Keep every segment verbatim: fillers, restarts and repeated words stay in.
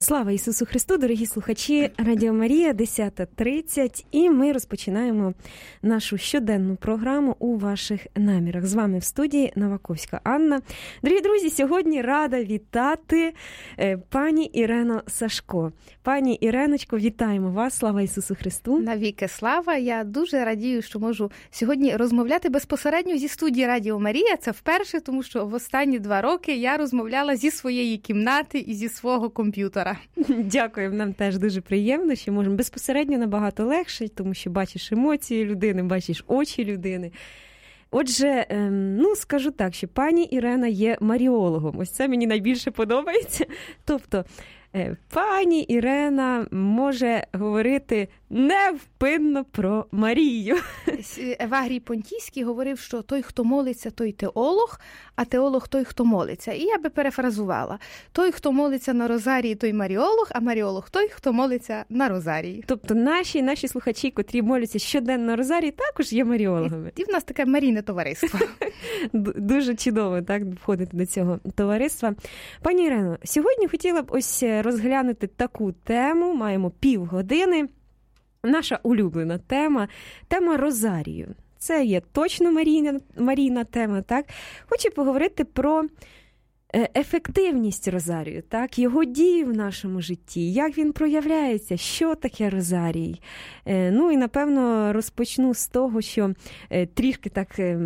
Слава Ісусу Христу, дорогі слухачі, Радіо Марія, десята тридцять, і ми розпочинаємо нашу щоденну програму «У ваших намірах». З вами в студії Новаковська Анна. Дорогі друзі, сьогодні рада вітати пані Ірену Сашко. Пані Іреночко, вітаємо вас, слава Ісусу Христу. Навіки слава, я дуже радію, що можу сьогодні розмовляти безпосередньо зі студії Радіо Марія. Це вперше, тому що в останні два роки я розмовляла зі своєї кімнати і зі свого комп'ютера. Дякую, нам теж дуже приємно, що можемо безпосередньо набагато легше, тому що бачиш емоції людини, бачиш очі людини. Отже, ну, скажу так, що пані Ірена є маріологом. Ось це мені найбільше подобається. Тобто, пані Ірена може говорити невпинно про Марію. Евагрій Понтійський говорив, що той, хто молиться, той теолог, а теолог той, хто молиться. І я би перефразувала. Той, хто молиться на розарії, той маріолог, а маріолог той, хто молиться на розарії. Тобто наші, наші слухачі, котрі моляться щоденно на розарії, також є маріологами. І, і в нас таке марійне товариство. Дуже чудово, так, входити до цього товариства. Пані Ірено, сьогодні хотіла б ось розглянути таку тему, маємо півгодини. Наша улюблена тема – тема розарію. Це є точно марійна, марійна тема, так? Хочу поговорити про ефективність розарію, так? Його дії в нашому житті, як він проявляється, що таке розарій. Ну і, напевно, розпочну з того, що трішки так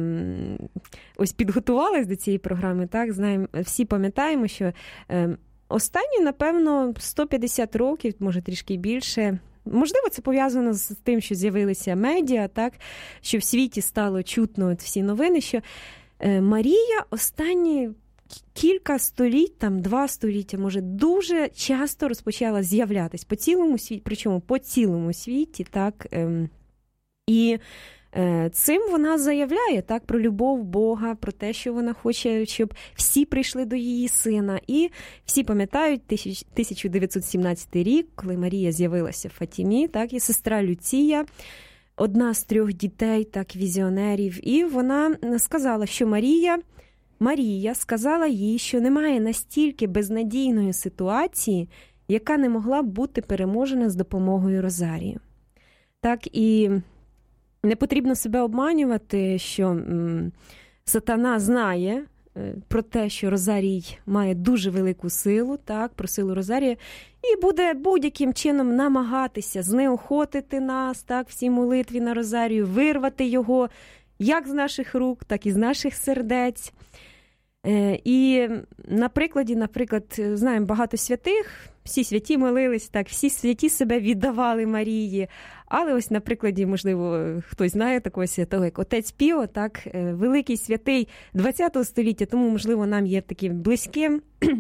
ось підготувалась до цієї програми, так? Знаємо, всі пам'ятаємо, що останні, напевно, сто п'ятдесят років, може трішки більше. Можливо, це пов'язано з тим, що з'явилися медіа, так, що в світі стало чутно от всі новини, що Марія останні кілька століть, там два століття, може, дуже часто розпочала з'являтись по цілому світі, причому по цілому світі, так, і цим вона заявляє, так, про любов Бога, про те, що вона хоче, щоб всі прийшли до її сина. І всі пам'ятають тисяча дев'ятсот сімнадцятий рік, коли Марія з'явилася в Фатімі, так, і сестра Люція, одна з трьох дітей, так, візіонерів, і вона сказала, що Марія, Марія сказала їй, що немає настільки безнадійної ситуації, яка не могла б бути переможена з допомогою розарію. Так, і не потрібно себе обманювати, що м, сатана знає е, про те, що розарій має дуже велику силу, так, про силу розарія, і буде будь-яким чином намагатися знеохотити нас, так, в цій молитві на розарію, вирвати його як з наших рук, так і з наших сердець. Е, і на прикладі, наприклад, знаємо багато святих, всі святі молились, так, всі святі себе віддавали Марії. Але ось на прикладі, можливо, хтось знає такого святого, як отець Піо, так, великий святий ХХ століття, тому, можливо, нам є таким близьким.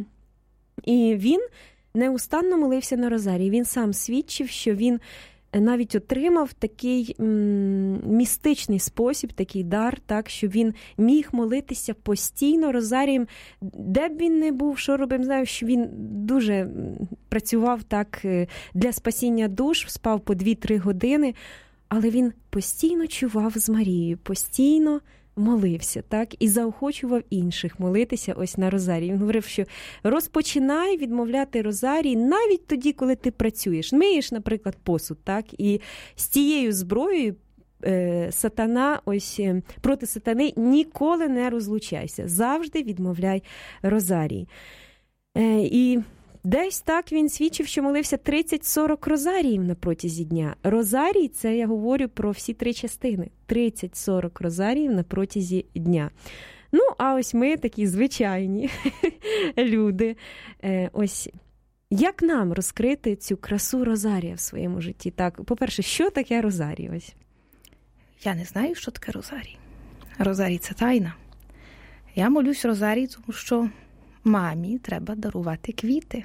І він неустанно молився на розарії. Він сам свідчив, що він навіть отримав такий м, містичний спосіб, такий дар, так, що він міг молитися постійно розарієм, де б він не був, що робив. Знаю, що він дуже працював так для спасіння душ, спав по дві-три години, але він постійно чував з Марією, постійно молився, так, і заохочував інших молитися ось на розарії. Він говорив, що розпочинай відмовляти розарій навіть тоді, коли ти працюєш. Миєш, наприклад, посуд, так, і з тією зброєю е, сатана, ось проти сатани ніколи не розлучайся. Завжди відмовляй розарій. Е, і десь так він свідчив, що молився тридцять-сорок розаріїв на протязі дня. Розарій – це я говорю про всі три частини. тридцять-сорок розаріїв на протязі дня. Ну, а ось ми такі звичайні люди. Ось як нам розкрити цю красу розарія в своєму житті? Так, по-перше, що таке розарій? Ось. Я не знаю, що таке розарій. Розарій – це тайна. Я молюсь розарій, тому що мамі треба дарувати квіти.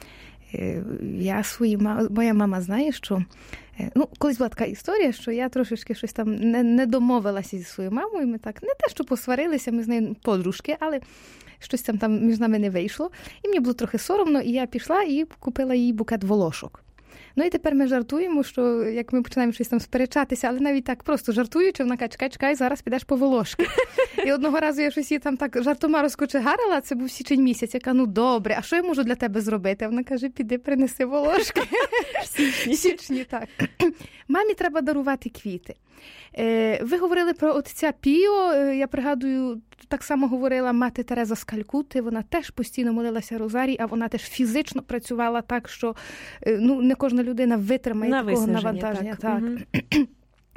Я свої, моя мама знає, що, ну, колись була така історія, що я трошечки щось там не, не домовилася зі своєю мамою, ми так, не те, що посварилися, ми з нею подружки, але щось там, там між нами не вийшло, і мені було трохи соромно, і я пішла і купила їй букет волошок. Ну і тепер ми жартуємо, що як ми починаємо щось там сперечатися, але навіть так просто жартуючи, вона каже, чекай, чекай, зараз підеш по волошки. І одного разу я щось її там так жартома розкочегарила, це був січень місяць, яка, ну добре, а що я можу для тебе зробити? Вона каже, піди принеси волошки. В січні, так. Мамі треба дарувати квіти. Ви говорили про отця Піо, я пригадую, так само говорила мати Тереза з Калькутти, вона теж постійно молилася розарій, а вона теж фізично працювала так, що ну, не кожна людина витримає на такого навантаження. Так. Так. Угу.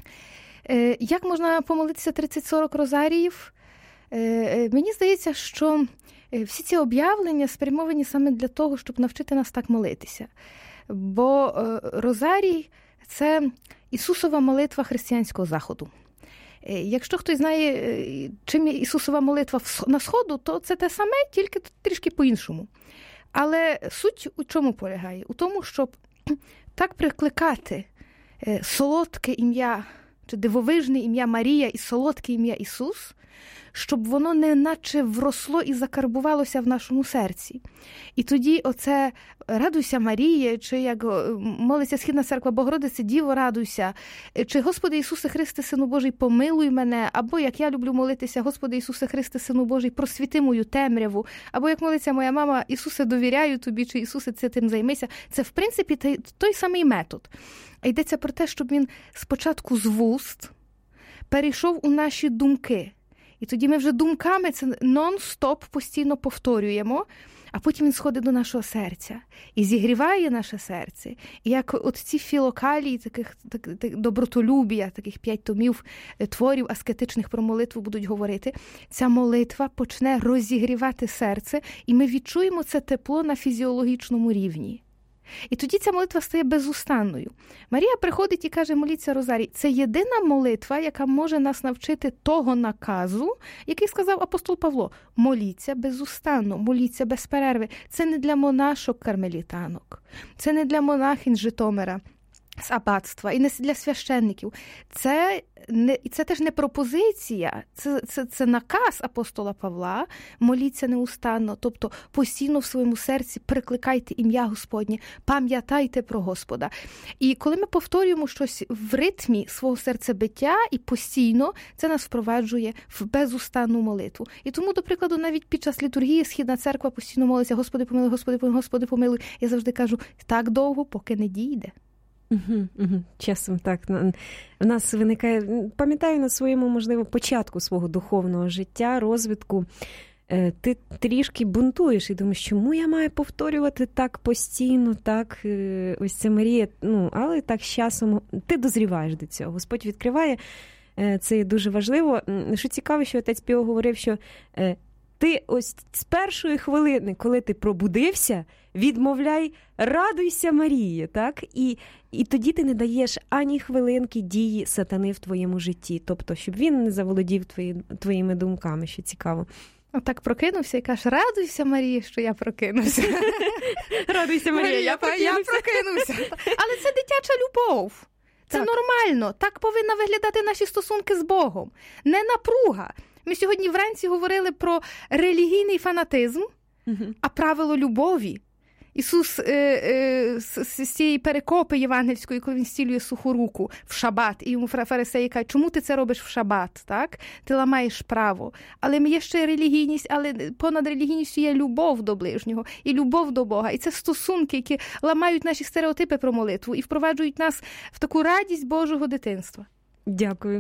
Як можна помолитися тридцять-сорок розаріїв? Мені здається, що всі ці об'явлення спрямовані саме для того, щоб навчити нас так молитися. Бо розарій – це Ісусова молитва християнського Заходу. Якщо хтось знає, чим є Ісусова молитва на Сходу, то це те саме, тільки трішки по-іншому. Але суть у чому полягає? У тому, щоб так прикликати солодке ім'я, чи дивовижне ім'я Марія і солодке ім'я Ісус, щоб воно не наче вросло і закарбувалося в нашому серці. І тоді оце «Радуйся, Маріє», чи як молиться Східна церква Богородице, Діво, радуйся, чи «Господи Ісусе Христе, Сину Божий, помилуй мене», або як я люблю молитися «Господи Ісусе Христе, Сину Божий, просвіти мою темряву», або як молиться моя мама «Ісусе, довіряю тобі», чи «Ісусе, це тим займися». Це, в принципі, той, той самий метод. А йдеться про те, щоб він спочатку з вуст перейшов у наші думки. І тоді ми вже думками це нон-стоп постійно повторюємо, а потім він сходить до нашого серця і зігріває наше серце. І як от ці філокалії, таких так, так, добротолюбія, таких п'ять томів творів аскетичних про молитву будуть говорити, ця молитва почне розігрівати серце, і ми відчуємо це тепло на фізіологічному рівні. І тоді ця молитва стає безустанною. Марія приходить і каже, моліться розарій. Це єдина молитва, яка може нас навчити того наказу, який сказав апостол Павло. Моліться безустанно, моліться без перерви. Це не для монашок-кармелітанок, це не для монахинь з Житомира, з аббатства, і не для священників. Це, не, це теж не пропозиція, це, це, це наказ апостола Павла. Моліться неустанно, тобто постійно в своєму серці прикликайте ім'я Господнє, пам'ятайте про Господа. І коли ми повторюємо щось в ритмі свого серцебиття і постійно, це нас впроваджує в безустанну молитву. І тому, до прикладу, навіть під час літургії Східна церква постійно молиться Господи помилуй, Господи помилуй, Господи помилуй. Я завжди кажу, так довго, поки не дійде. Угу, угу. Часом так. В нас виникає, пам'ятаю на своєму, можливо, початку свого духовного життя, розвитку, ти трішки бунтуєш і думаєш, чому я маю повторювати так постійно, так, ось це Марія, ну, але так з часом ти дозріваєш до цього. Господь відкриває, це дуже важливо. Що цікаво, що отець Піо говорив, що ти ось з першої хвилини, коли ти пробудився, відмовляй, радуйся, Марії, так? І, і тоді ти не даєш ані хвилинки дії сатани в твоєму житті. Тобто, щоб він не заволодів твої, твоїми думками, що цікаво. Отак прокинувся і кажеш, радуйся, Марія, що я прокинувся. Радуйся, Марія, я прокинувся. Я прокинувся. Але це дитяча любов. Це так. Нормально. Так повинна виглядати наші стосунки з Богом. Не напруга. Ми сьогодні вранці говорили про релігійний фанатизм, угу. а правило любові. Ісус е, е, з, з цієї перекопи євангельської, коли він зцілює суху руку в шабат, і йому фарисеї кажуть, чому ти це робиш в шабат, так? Ти ламаєш право. Але є ще релігійність, але понад релігійністю є любов до ближнього і любов до Бога. І це стосунки, які ламають наші стереотипи про молитву і впроваджують нас в таку радість Божого дитинства. Дякую.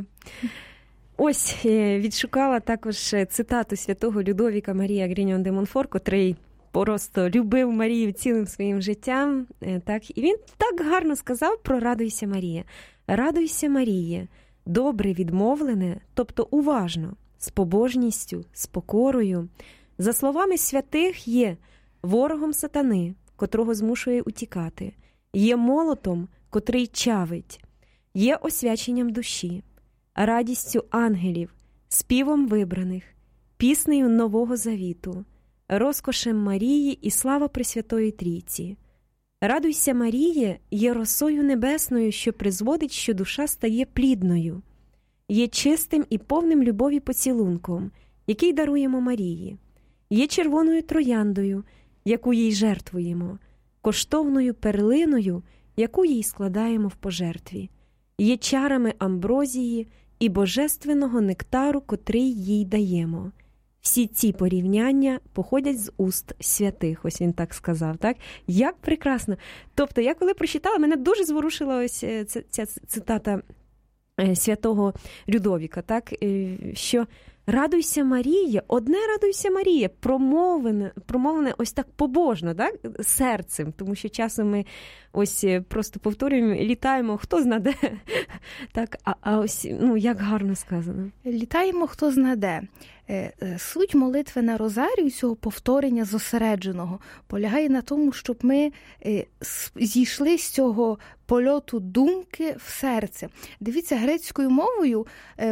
Ось, відшукала також цитату святого Людовіка Марія Гріньон де Монфор, котрий просто любив Марію цілим своїм життям. Так? І він так гарно сказав про «Радуйся, Марія». «Радуйся, Марія, добре відмовлене, тобто уважно, з побожністю, з покорою, за словами святих є ворогом сатани, котрого змушує утікати, є молотом, котрий чавить, є освяченням душі, радістю ангелів, співом вибраних, піснею Нового Завіту, розкошем Марії і слава Пресвятої Трійці. Радуйся, Маріє, є росою небесною, що призводить, що душа стає плідною, є чистим і повним любові поцілунком, який даруємо Марії, є червоною трояндою, яку їй жертвуємо, коштовною перлиною, яку їй складаємо в пожертві. Є чарами амброзії і божественного нектару, котрий їй даємо. Всі ці порівняння походять з уст святих, ось він так сказав, так? Як прекрасно! Тобто, я коли прочитала, мене дуже зворушила ось ця, ця цитата святого Людовіка, так? Що «Радуйся, Марія», одне «Радуйся, Марія», промовлене, промовлене ось так побожно, так? Серцем, тому що часом ми ось просто повторюємо, літаємо, хто знаде, так? А, а ось, ну, як гарно сказано. Літаємо, хто знаде. Суть молитви на розарію, цього повторення зосередженого, полягає на тому, щоб ми зійшли з цього польоту думки в серце. Дивіться, грецькою мовою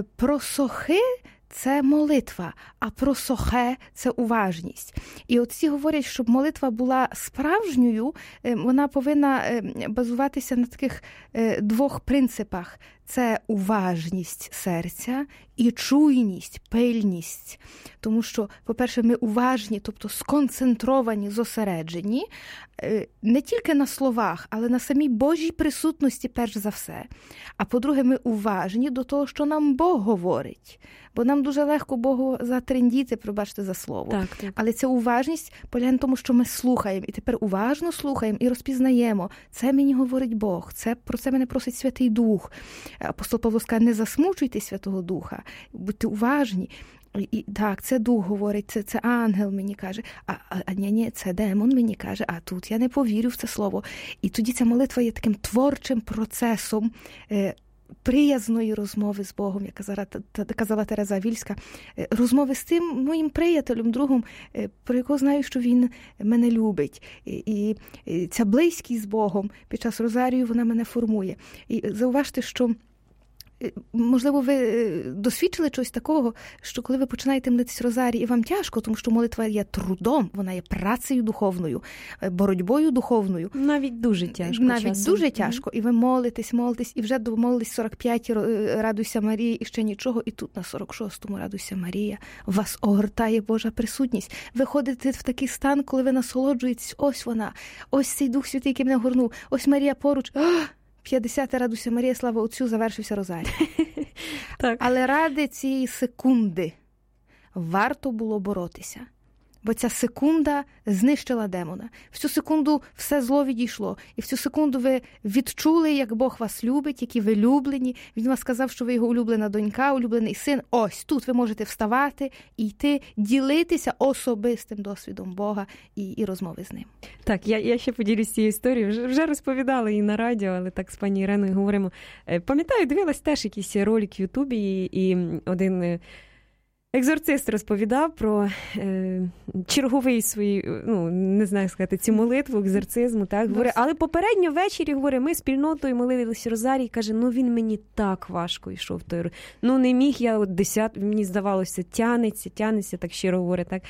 просохи – це молитва, а просохе – це уважність. І от всі говорять, щоб молитва була справжньою, вона повинна базуватися на таких двох принципах. Це уважність серця і чуйність, пильність. Тому що, по-перше, ми уважні, тобто сконцентровані, зосереджені, не тільки на словах, але на самій Божій присутності перш за все. А по-друге, ми уважні до того, що нам Бог говорить. Бо нам дуже легко Богу затрендіти, пробачте за слово. Так, так. Але ця уважність полягає на тому, що ми слухаємо. І тепер уважно слухаємо і розпізнаємо. Це мені говорить Бог, це, про це мене просить Святий Дух. Апостол Павло сказав, не засмучуйте Святого Духа, будьте уважні. І, і так, це Дух говорить, це, це ангел мені каже, а, а, а ні, ні, це демон мені каже, а тут я не повірю в це слово. І тоді ця молитва є таким творчим процесом е, приязної розмови з Богом, як казала, казала Тереза Авільська, розмови з тим моїм приятелем, другом, про якого знаю, що він мене любить. І, і ця близькість з Богом під час розарію, вона мене формує. І зауважте, що можливо, ви досвідчили чогось такого, що коли ви починаєте молитись розарій, і вам тяжко, тому що молитва є трудом, вона є працею духовною, боротьбою духовною. Навіть дуже тяжко. Навіть часом. дуже тяжко. І ви молитесь, молитесь, і вже домолились сорок п'ять «Радуйся, Марія», і ще нічого, і тут на сорок шостому «Радуйся, Марія». Вас огортає Божа присутність. Ви ходите в такий стан, коли ви насолоджуєтесь, ось вона, ось цей Дух Святий, який мене горнув, ось Марія поруч, п'ятдесяте «Радуйся, Марія», слава Отцю, завершився розарій. Так. Але ради цієї секунди варто було боротися. Бо ця секунда знищила демона. В цю секунду все зло відійшло. І в цю секунду ви відчули, як Бог вас любить, які ви люблені. Він вас сказав, що ви його улюблена донька, улюблений син. Ось тут ви можете вставати і йти, ділитися особистим досвідом Бога і, і розмови з ним. Так, я, я ще поділюсь цією історією. Вже, вже розповідала її на радіо, але так з пані Іреною говоримо. Пам'ятаю, дивилась теж якийсь ролик в Ютубі, і, і один... екзорцист розповідав про е, черговий свій, ну, не знаю сказати, цю молитву, екзорцизму, так, говорить, але попередньо ввечері, говорить, ми спільнотою молилися розарій, каже, ну він мені так важко йшов той, ну не міг я от десят, мені здавалося, тянеться, тянеться, так щиро говорить, так.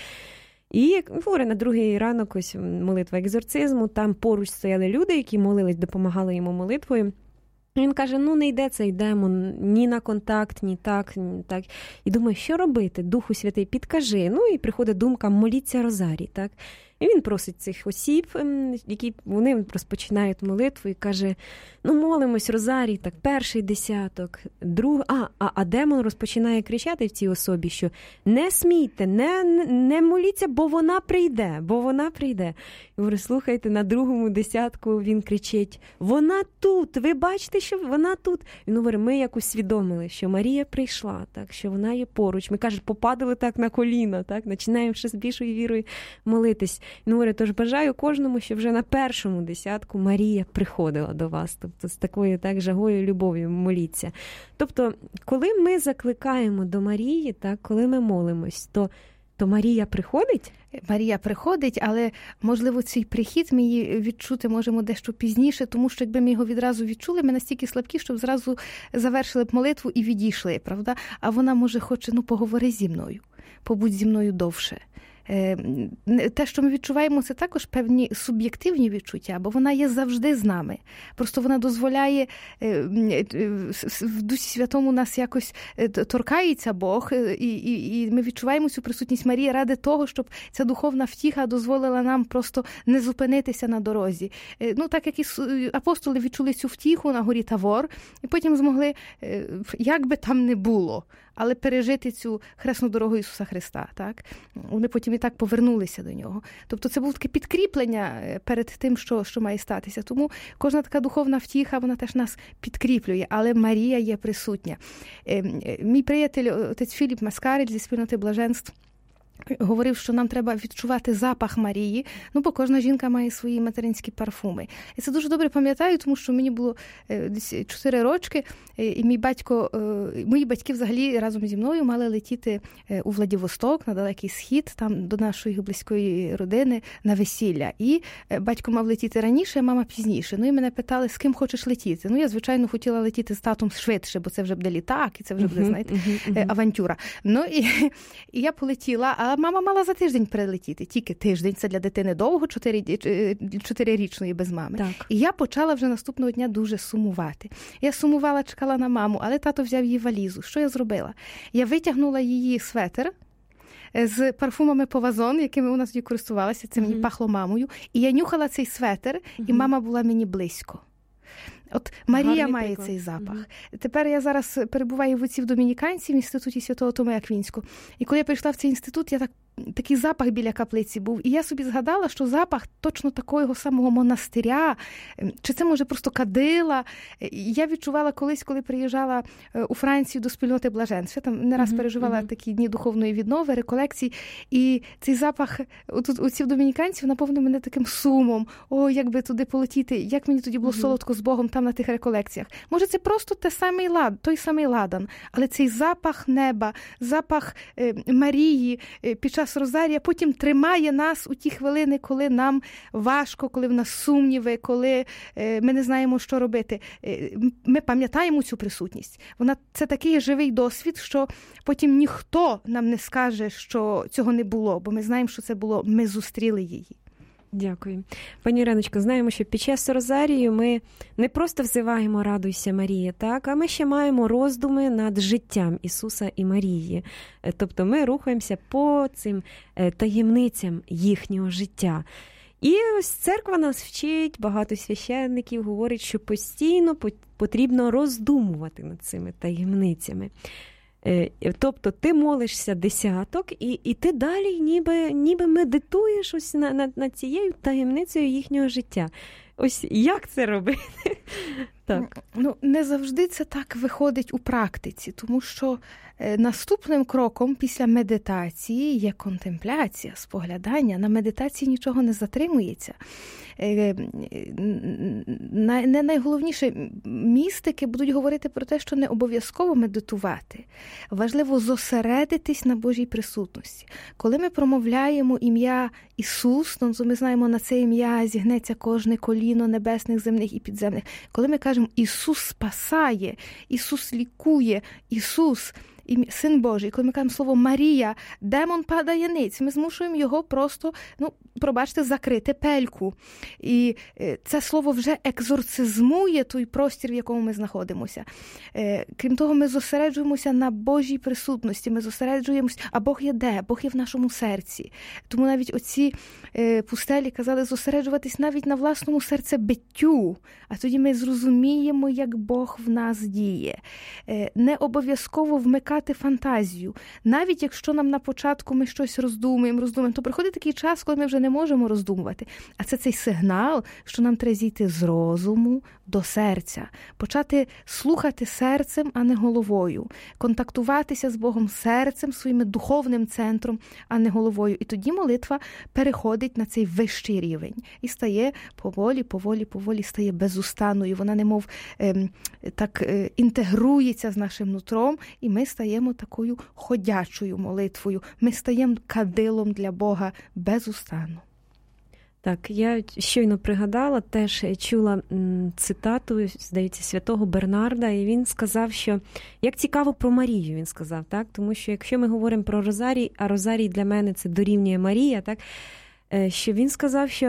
І, говорить, на другий ранок ось молитва екзорцизму, там поруч стояли люди, які молились, допомагали йому молитвою. Він каже, ну не йде цей демон ні на контакт, ні так, ні так. І думаю, що робити? Духу Святий, підкажи. Ну і приходить думка, моліться розарій, так? І він просить цих осіб, які вони розпочинають молитву і каже, ну молимось розарій, так, перший десяток, друг, а, а, а демон розпочинає кричати в цій особі, що не смійте, не, не моліться, бо вона прийде, бо вона прийде. І говорю, слухайте, на другому десятку він кричить, вона тут, ви бачите, що вона тут. Він говорить, ми як усвідомили, що Марія прийшла, так, що вона є поруч. Ми, каже, попадали так на коліна, так, починаємо ще з більшою вірою молитись. Він говорить, тож бажаю кожному, щоб вже на першому десятку Марія приходила до вас. Тобто з такою так жагою, любов'ю моліться. Тобто, коли ми закликаємо до Марії, так, коли ми молимось, то, то Марія приходить? Марія приходить, але, можливо, цей прихід ми її відчути можемо дещо пізніше, тому що якби ми його відразу відчули, ми настільки слабкі, щоб зразу завершили б молитву і відійшли, правда? А вона, може, хоче, ну, поговори зі мною, побудь зі мною довше. Те, що ми відчуваємо, це також певні суб'єктивні відчуття, бо вона є завжди з нами. Просто вона дозволяє, в Дусі Святому нас якось торкається Бог, і, і, і ми відчуваємо цю присутність Марії ради того, щоб ця духовна втіха дозволила нам просто не зупинитися на дорозі. Ну, так як і апостоли відчули цю втіху на горі Тавор, і потім змогли, як би там не було, але пережити цю хресну дорогу Ісуса Христа. Так? Вони потім і так повернулися до нього. Тобто це було таке підкріплення перед тим, що, що має статися. Тому кожна така духовна втіха, вона теж нас підкріплює, але Марія є присутня. Мій приятель, отець Філіп Маскарель зі спільноти блаженств, говорив, що нам треба відчувати запах Марії, ну, бо кожна жінка має свої материнські парфуми. І це дуже добре пам'ятаю, тому що мені було десь чотири рочки, і мій батько, мої батьки взагалі разом зі мною мали летіти у Владивосток, на Далекий Схід, там до нашої близької родини на весілля. І батько мав летіти раніше, а мама пізніше. Ну, і мене питали, з ким хочеш летіти. Ну, я, звичайно, хотіла летіти з татом швидше, бо це вже буде літак, і це вже буде, знаєте, авантюра. Ну, і, і я полетіла, а мама мала за тиждень прилетіти. Тільки тиждень. Це для дитини довго, чотирирічної без мами. Так. І я почала вже наступного дня дуже сумувати. Я сумувала, чекала на маму, але тато взяв її валізу. Що я зробила? Я витягнула її светр з парфумами Повазон, якими у нас тоді користувалася. Це мені mm-hmm. пахло мамою. І я нюхала цей светр, mm-hmm. і мама була мені близько. От Марія Гарний має приклад. Цей запах. Mm-hmm. Тепер я зараз перебуваю в отців домініканців в інституті Святого Томея Аквінського. І коли я прийшла в цей інститут, я так такий запах біля каплиці був. І я собі згадала, що запах точно такого самого монастиря, чи це, може, просто кадила. Я відчувала колись, коли приїжджала у Францію до спільноти блаженств. Я там не раз mm-hmm. переживала mm-hmm. такі дні духовної віднови, реколекцій. І цей запах тут у цих домініканців наповнив мене таким сумом. О, як би туди полетіти, як мені тоді було mm-hmm. солодко з Богом там на тих реколекціях. Може, це просто те самий лад, той самий ладан, але цей запах неба, запах е, Марії е, під час Розарія потім тримає нас у ті хвилини, коли нам важко, коли в нас сумніви, коли е, ми не знаємо, що робити. Е, ми пам'ятаємо цю присутність. Вона це такий живий досвід, що потім ніхто нам не скаже, що цього не було, бо ми знаємо, що це було, ми зустріли її. Дякую. Пані Іриночко, знаємо, що під час Розарію ми не просто взиваємо «Радуйся, Марія», так, а ми ще маємо роздуми над життям Ісуса і Марії. Тобто ми рухаємося по цим таємницям їхнього життя. І ось церква нас вчить, багато священників говорить, що постійно потрібно роздумувати над цими таємницями. Тобто ти молишся десяток, і, і ти далі ніби, ніби медитуєш ось над, над, над цією таємницею їхнього життя. Ось як це робити? Так. Ну, не завжди це так виходить у практиці, тому що наступним кроком після медитації є контемпляція, споглядання. На медитації нічого не затримується. Не найголовніше, містики будуть говорити про те, що не обов'язково медитувати. Важливо зосередитись на Божій присутності. Коли ми промовляємо ім'я Ісус, то ми знаємо, на це ім'я зігнеться кожне коліно небесних, земних і підземних. Коли ми кажемо «Ісус спасає», «Ісус лікує», «Ісус» і Син Божий, коли ми кажемо слово «Марія», демон падає ниць, ми змушуємо його просто, ну, пробачте, закрити пельку. І це слово вже екзорцизмує той простір, в якому ми знаходимося. Крім того, ми зосереджуємося на Божій присутності, ми зосереджуємося, а Бог є де? Бог є в нашому серці. Тому навіть оці пустелі казали зосереджуватись навіть на власному серцебиттю, а тоді ми зрозуміємо, як Бог в нас діє. Не обов'язково вмикати фантазію. Навіть якщо нам на початку ми щось роздумуємо, роздумуємо, то приходить такий час, коли ми вже не можемо роздумувати. А це цей сигнал, що нам треба зійти з розуму до серця. Почати слухати серцем, а не головою. Контактуватися з Богом серцем, своїм духовним центром, а не головою. І тоді молитва переходить на цей вищий рівень. І стає поволі, поволі, поволі, стає безустанною. Вона немов ем, так е, інтегрується з нашим нутром, і ми стаємо такою ходячою молитвою. Ми стаємо кадилом для Бога безустанно. Так, я щойно пригадала, теж чула цитату, здається, святого Бернарда, і він сказав, що, як цікаво про Марію, він сказав, так? Тому що якщо ми говоримо про Розарій, а Розарій для мене це дорівнює Марія, так? Що він сказав, що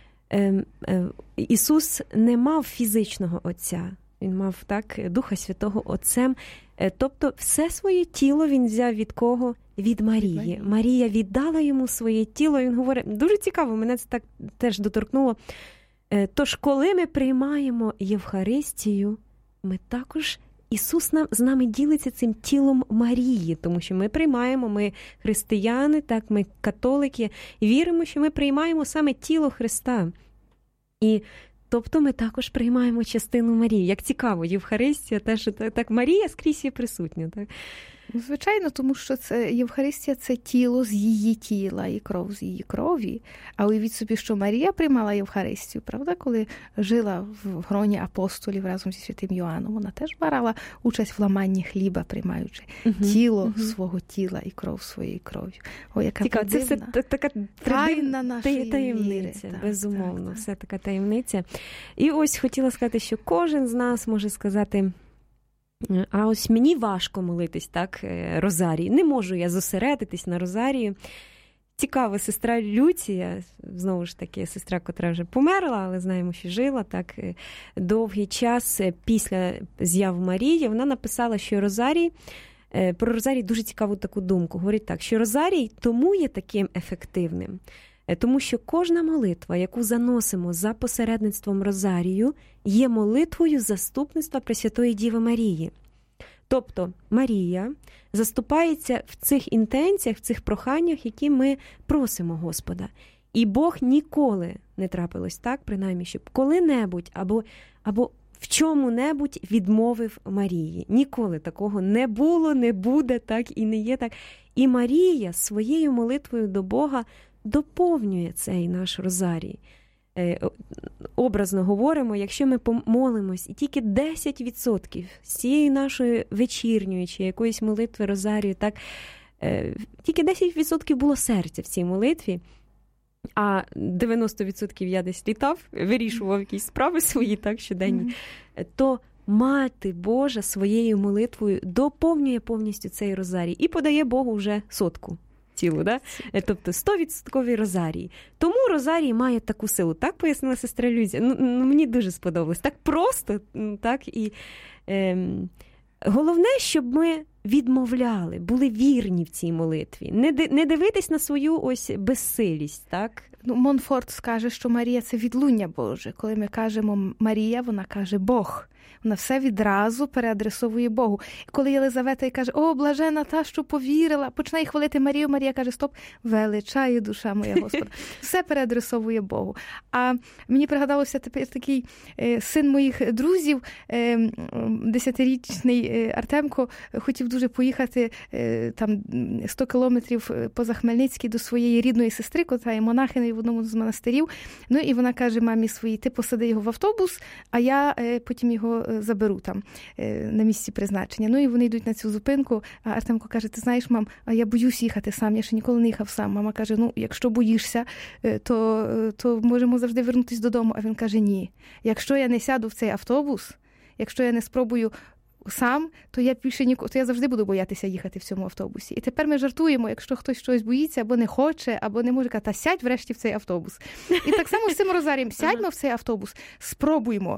Ісус не мав фізичного Отця, він мав, так, Духа Святого Отцем, тобто все своє тіло він взяв від кого? Від Марії. Марія. Марія віддала йому своє тіло. Він говорить, дуже цікаво, мене це так теж доторкнуло. Тож, коли ми приймаємо Євхаристію, ми також, Ісус нам, з нами ділиться цим тілом Марії, тому що ми приймаємо, ми християни, так, ми католики, віримо, що ми приймаємо саме тіло Христа. І тобто ми також приймаємо частину Марії. Як цікаво, Євхаристія теж, так, так Марія скрізь є присутня, так? Звичайно, тому що це Євхаристія – це тіло з її тіла і кров з її крові. А уявіть собі, що Марія приймала Євхаристію, правда, коли жила в гроні апостолів разом зі святим Йоанном. Вона теж брала участь в ламанні хліба, приймаючи uh-huh, тіло uh-huh. свого тіла і кров своєї крові. О, яка Цікаво, це все така тайна нашої таємниця, віри. Безумовно, так, так. все така таємниця. І ось хотіла сказати, що кожен з нас може сказати: а ось мені важко молитись, так, Розарій. Не можу я зосередитись на Розарію. Цікава сестра Люція, знову ж таки, сестра, котра вже померла, але знаємо, що жила, так, довгий час після з'яв Марії, вона написала, що Розарій, про Розарій дуже цікаву таку думку. Говорить так, що Розарій тому є таким ефективним, тому що кожна молитва, яку заносимо за посередництвом Розарію, є молитвою заступництва Пресвятої Діви Марії. Тобто Марія заступається в цих інтенціях, в цих проханнях, які ми просимо Господа. І Бог ніколи не трапилось так, принаймні, щоб коли-небудь або, або в чому-небудь відмовив Марії. Ніколи такого не було, не буде, так і не є так. І Марія своєю молитвою до Бога доповнює цей наш Розарій. Образно говоримо, якщо ми помолимось і тільки десять відсотків з цієї нашої вечірньої чи якоїсь молитви Розарію, так, тільки десять відсотків було серця в цій молитві, а дев'яносто відсотків я десь літав, вирішував якісь справи свої, так, щоденні, mm-hmm. то Мати Божа своєю молитвою доповнює повністю цей Розарій і подає Богу вже сотку. Цілу, да? Тобто сто відсотків Розарій. Тому Розарій має таку силу. Так пояснила сестра Люція. Ну, ну, мені дуже сподобалось. Так просто, так, і ем, головне, щоб ми відмовляли, були вірні в цій молитві. Не, не дивитись на свою ось безсилість, так? Ну, Монфорт скаже, що Марія – це відлуння Боже. Коли ми кажемо Марія, вона каже Бог. Вона все відразу переадресовує Богу. І коли Єлизавета каже: «О, блажена та, що повірила», починає хвалити Марію, Марія каже: «Стоп, величає душа моя Господа». Все переадресовує Богу. А мені пригадалося тепер такий е, син моїх друзів, е, десятирічний е, Артемко, хотів дуже поїхати е, там сто кілометрів поза Хмельницький до своєї рідної сестри, котра є монахинею в одному з монастирів. Ну і вона каже мамі своїй: «Ти посади його в автобус, а я е, потім його заберу там на місці призначення». Ну і вони йдуть на цю зупинку, а Артемко каже: «Ти знаєш, мам, а я боюсь їхати сам, я ще ніколи не їхав сам». Мама каже: «Ну, якщо боїшся, то, то можемо завжди вернутися додому». А він каже: «Ні, якщо я не сяду в цей автобус, якщо я не спробую сам, то я більше ніколи, то я завжди буду боятися їхати в цьому автобусі». І тепер ми жартуємо, якщо хтось щось боїться, або не хоче, або не може, та сядь врешті в цей автобус. І так само з цим Розарієм: сядьмо в цей автобус, спробуймо.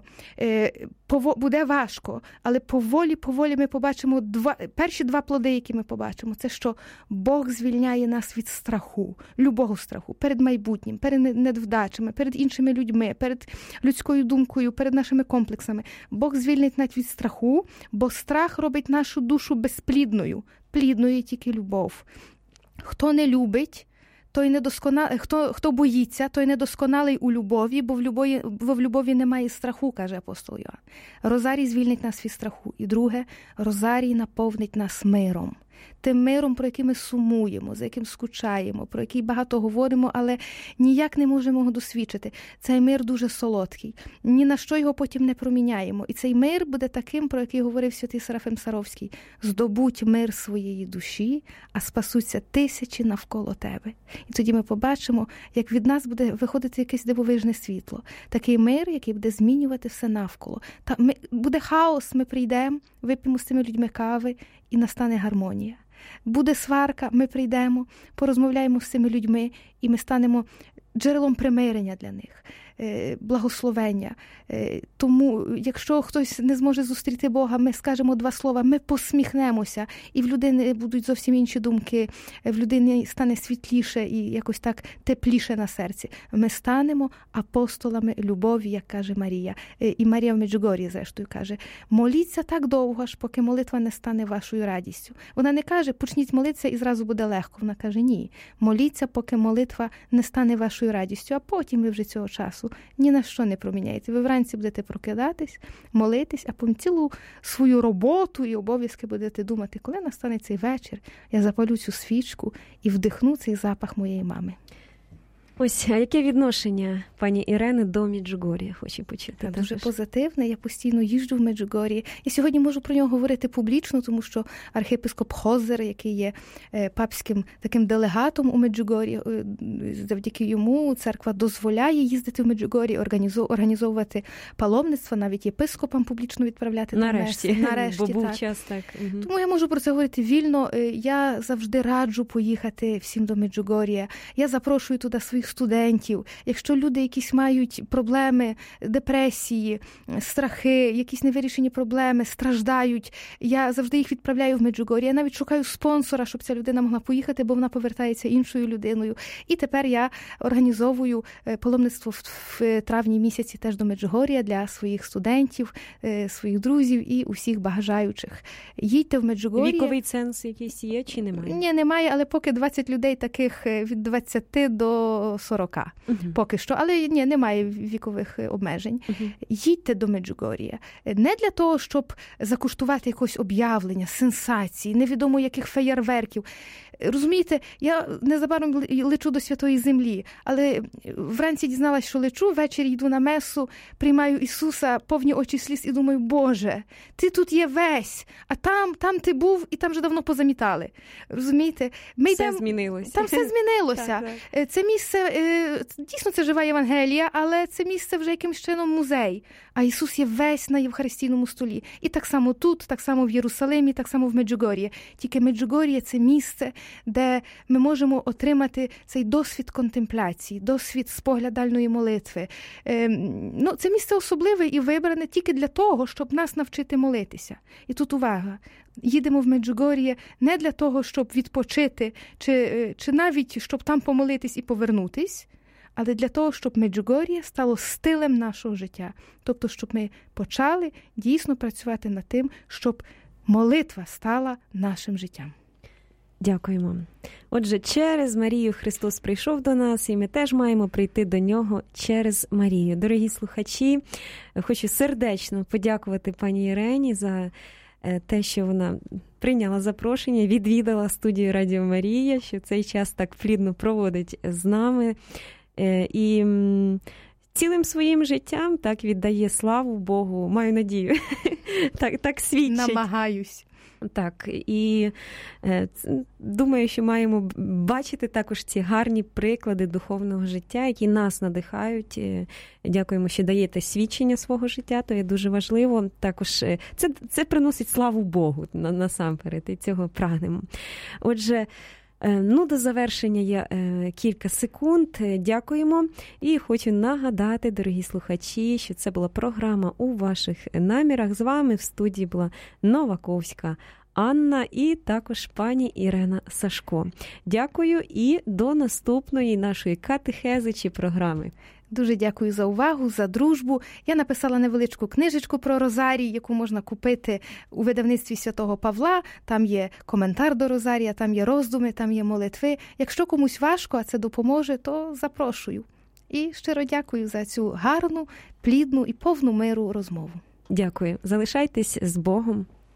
Буде важко, але поволі-поволі ми побачимо два, перші два плоди, які ми побачимо. Це що Бог звільняє нас від страху, любого страху, перед майбутнім, перед невдачами, перед іншими людьми, перед людською думкою, перед нашими комплексами. Бог звільнить нас від страху, бо страх робить нашу душу безплідною. Плідною тільки любов. Хто не любить, той недосконалий, хто, хто боїться, той недосконалий у любові, бо в любові, бо в любові немає страху, каже апостол Йоанн. Розарій звільнить нас від страху. І друге, Розарій наповнить нас миром. тим миром, про який ми сумуємо, за яким скучаємо, про який багато говоримо, але ніяк не можемо його досвідчити. Цей мир дуже солодкий. Ні на що його потім не проміняємо. І цей мир буде таким, про який говорив святий Серафим Саровський. Здобудь мир своєї душі, а спасуться тисячі навколо тебе. І тоді ми побачимо, як від нас буде виходити якесь дивовижне світло. Такий мир, який буде змінювати все навколо. Та ми, буде хаос, ми прийдемо, вип'ємо з цими людьми кави, і настане гармонія. Буде сварка, ми прийдемо, порозмовляємо з цими людьми, і ми станемо джерелом примирення для них, благословення. Тому, якщо хтось не зможе зустріти Бога, ми скажемо два слова, ми посміхнемося, і в людини будуть зовсім інші думки, в людині стане світліше і якось так тепліше на серці. Ми станемо апостолами любові, як каже Марія. І Марія в Меджугор'ї, зрештою, каже, моліться так довго, аж поки молитва не стане вашою радістю. Вона не каже, почніть молитися і зразу буде легко. Вона каже, ні, моліться, поки молитва не стане вашою радістю, а потім ви вже цього часу ні на що не проміняєте. Ви вранці будете прокидатись, молитись, а потім цілу свою роботу і обов'язки будете думати, коли настане цей вечір, я запалю цю свічку і вдихну цей запах моєї мами. Ось, а яке відношення пані Ірени до Меджугор'я? Хочу почути. Дуже позитивне. Я постійно їжджу в Меджугор'ї. І сьогодні можу про нього говорити публічно, тому що архієпископ Хозер, який є папським таким делегатом у Меджугор'ї, завдяки йому церква дозволяє їздити в Меджугор'ї, організовувати паломництво, навіть єпископам публічно відправляти. Нарешті. Нарешті, бо був так. час так. Угу. Тому я можу про це говорити вільно. Я завжди раджу поїхати всім до Меджугор'я. Я запрошую туди своїх студентів. Якщо люди якісь мають проблеми, депресії, страхи, якісь невирішені проблеми, страждають, я завжди їх відправляю в Меджугор'я. Я навіть шукаю спонсора, щоб ця людина могла поїхати, бо вона повертається іншою людиною. І тепер я організовую паломництво в травні місяці теж до Меджугор'я для своїх студентів, своїх друзів і усіх бажаючих. Їдьте в Меджугор'я. Віковий ценз якийсь є чи немає? Ні, немає, але поки двадцять людей таких від двадцяти до сорока. Uh-huh. Поки що. Але ні, немає вікових обмежень. Uh-huh. Їдьте до Меджугор'я. Не для того, щоб закуштувати якось об'явлення, сенсації, невідомо яких феєрверків. Розумієте, я незабаром лечу до Святої Землі, але вранці дізналась, що лечу, ввечері йду на месу, приймаю Ісуса, повні очі сліз і думаю, Боже, ти тут є весь, а там, там ти був і там вже давно позамітали. Розумієте? Ми все йдем... змінилося. Там все змінилося. так, так. Це місце, дійсно це жива Євангелія, але це місце вже якимось чином музей. А Ісус є весь на Євхаристійному столі. І так само тут, так само в Єрусалимі, так само в Меджугор'ї. Тільки Меджугор'я – це місце, де ми можемо отримати цей досвід контемпляції, досвід споглядальної молитви. Ну, це місце особливе і вибране тільки для того, щоб нас навчити молитися. І тут увага. Їдемо в Меджугор'є не для того, щоб відпочити, чи, чи навіть, щоб там помолитись і повернутись, але для того, щоб Меджугор'я стало стилем нашого життя. Тобто, щоб ми почали дійсно працювати над тим, щоб молитва стала нашим життям. Дякуємо. Отже, через Марію Христос прийшов до нас, і ми теж маємо прийти до Нього через Марію. Дорогі слухачі, хочу сердечно подякувати пані Ірені за те, що вона прийняла запрошення, відвідала студію Радіо Марія, що цей час так плідно проводить з нами. І цілим своїм життям так віддає славу Богу. Маю надію. Так, так свідчить. Намагаюсь. Так, і е, думаю, що маємо бачити також ці гарні приклади духовного життя, які нас надихають. Дякуємо, що даєте свідчення свого життя, то є дуже важливо. Також це, це приносить славу Богу насамперед, і цього прагнемо. Отже, ну, до завершення є кілька секунд. Дякуємо. І хочу нагадати, дорогі слухачі, що це була програма «У ваших намірах». З вами в студії була Новаковська Анна і також пані Ірена Сашко. Дякую і до наступної нашої катехези чи програми. Дуже дякую за увагу, за дружбу. Я написала невеличку книжечку про Розарій, яку можна купити у видавництві Святого Павла. Там є коментар до Розарія, там є роздуми, там є молитви. Якщо комусь важко, а це допоможе, то запрошую. І щиро дякую за цю гарну, плідну і повну миру розмову. Дякую. Залишайтесь з Богом.